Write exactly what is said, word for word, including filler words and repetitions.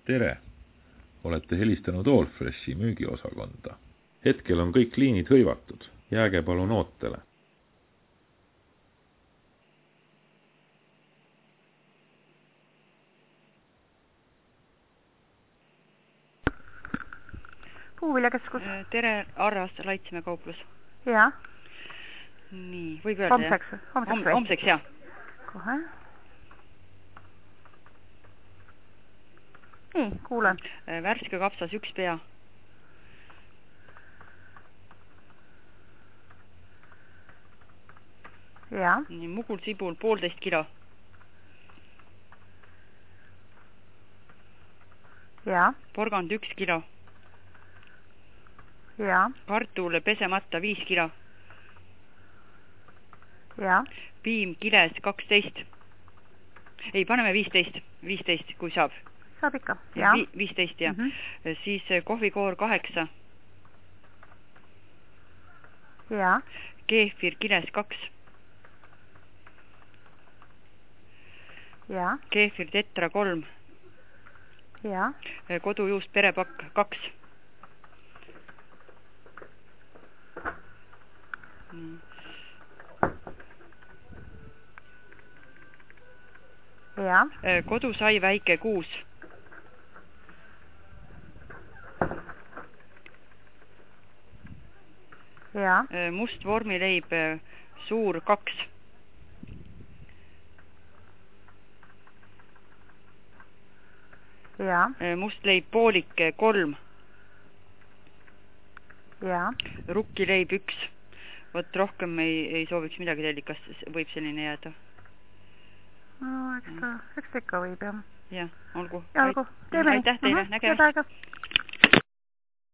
Tere! Olete helistanud Allfreshi müügiosakonda. Hetkel on kõik liinid hõivatud. Jääge palun ootele. Puuviljakeskus. Tere, Arras, Laitsime kauplus. Jaa. Nii, võib öelda. Homseks, homseks Hom, homseks, jah. Kohe. Nii, kuulen. Värske kapsas üks pea. Jaa. Nii, mugul sibul poolteist kilo. Jaa. Porgand üks kilo. Jaa. Kartul pesemata viis kilo. Jaa. Piim kiles kaksteist. Ei, paneme viisteist. viisteist, kui saab. Saab ikka. Jaa. Vi, viisteist, jah. Mm -hmm. Siis kohvikoor kaheksa. Jaa. Keefir kiles kaks. Jaa. Keefir tetra kolm. Jaa. Kodujuust perepakk kaks. Mm. Jaa. Kodusai väike kuus. Jaa. Must vormileib suur kaks. Jaa. Must leib poolik kolm. Jaa. Rukkileib üks. Vot rohkem ei, ei sooviks midagi tellikas, võib selline jääda. No, eks ta, eks ta ikka võib, jah. Jah, olgu. Ja olgu. Teeme. Aitäh teile, nägemist.